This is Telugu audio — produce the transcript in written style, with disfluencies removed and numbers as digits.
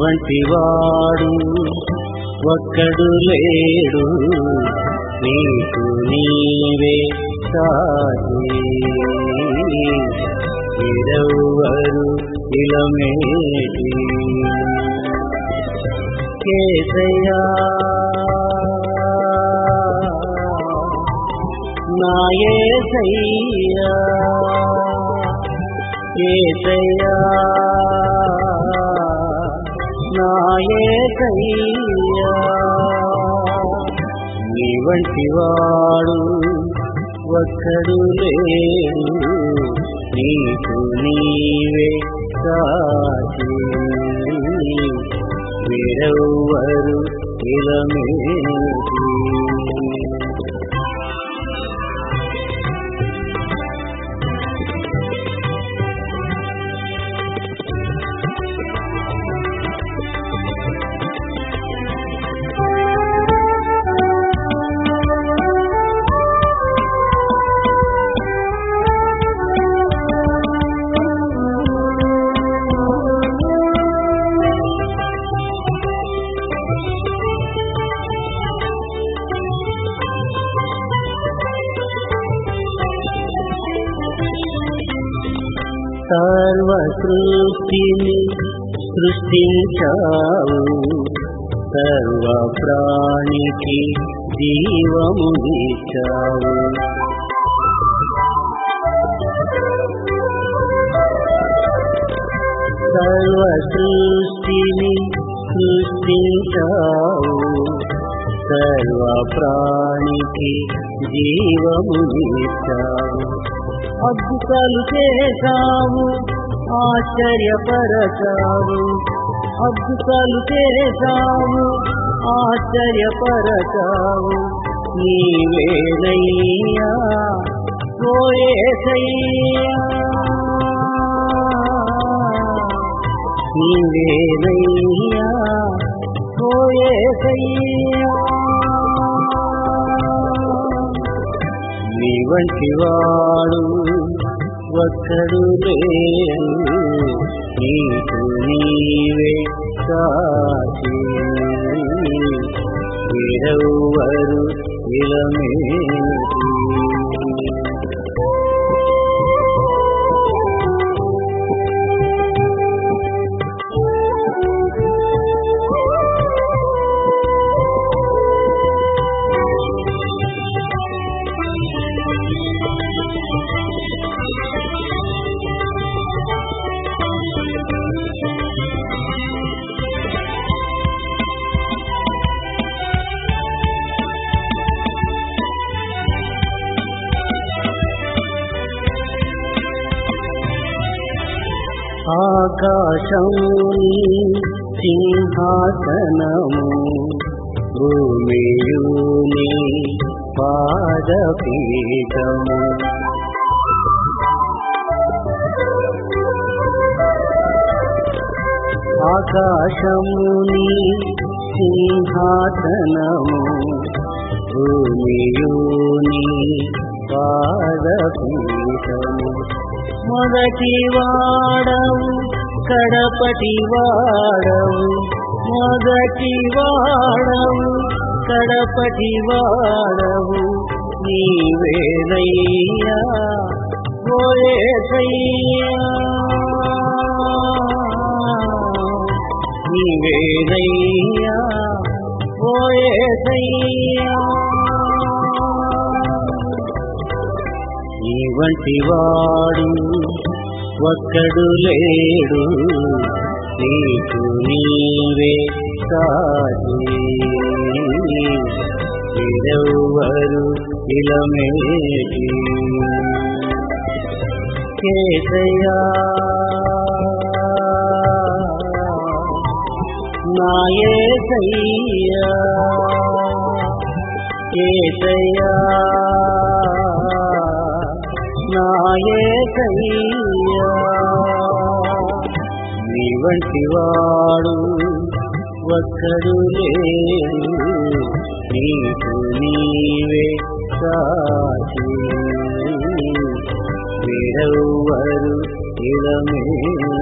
వంటి వాడు ఒక్కడు లేడు, నీకు నీవే సాటి. వీరెవ్వరు ఇలమేటి. యేసయ్యా నా యేసయ్యా, యేసయ్యా నా యేసయ్యా, నీ వంటి వాడు ఒక్కడు లేడు, నీకు నీవే సాటి. వీరెవ్వరు ఇలమేటి. సర్వ సృష్టిని సృష్టించావు, సర్వ ప్రాణికి జీవమునిచ్చావు. సర్వ సృష్టిని సృష్టించావు, సర్వ ప్రాణికి జీవమునిచ్చావు. అద్భుతాలు చేశావు, ఆశ్చర్యపరచావు. అద్భుతాలు చేశావు, ఆశ్చర్యపరచావు. నీవేనయ్యా ఓ యేసయ్యా, నీవేనయ్యా ఓ యేసయ్యా, నీ వంటి వాడు ఒక్కడు లేడు, నీకు నీవే సాటి. వీరెవ్వరు ఇలమేటి. ఆకాశముని సింహాసనము, భూమియుని పాదపీఠము. ఆకాశముని సింహాసనము, భూమియుని పాదపీఠము. మొదటి వాడవు కడపటి వాడవు, మొదటి వాడవు కడపటి వాడవు. నీవేనయ్యా ఓ యేసయ్యా, నీవేనయ్యా ఓ యేసయ్యా, నీ వంటి వాడు ఒక్కడు లేడు, నీకు నీవే సాటి. వీరెవ్వరు ఇలమేటి. యేసయ్యా నా యేసయ్యా, యేసయ్యా నా యేసయ్యా, నీ వంటి వాడు ఒక్కడు లేడు, నీకు నీవే సాటి. వీరెవ్వరు ఇలమేటి.